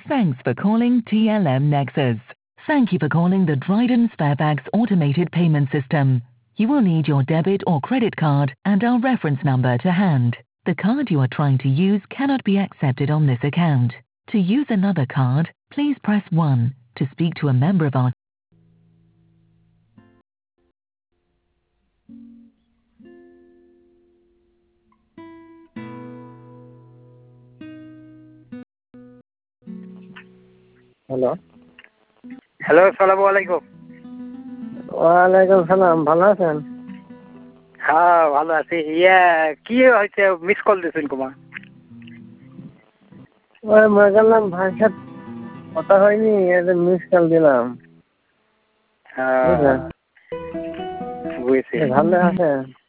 Thanks for calling TLM Nexus. Thank you for calling the Dryden Sparebags automated payment system. You will need your debit or credit card and our reference number to hand. The card you are trying to use cannot be accepted on this account. To use another card, please press 1. To speak to a member of our hello hello আসসালামু আলাইকুম। ওয়ালাইকুম সালাম, ভালো আছেন? হ্যাঁ ভালো আছি। কি হয়েছে মিস কল দিয়েছেন কুমার? ওই মনে করলাম ভাইয়ের সাথে কথা হয়নি, মিস কল দিলাম। বুঝেছি। ভালো আছেন?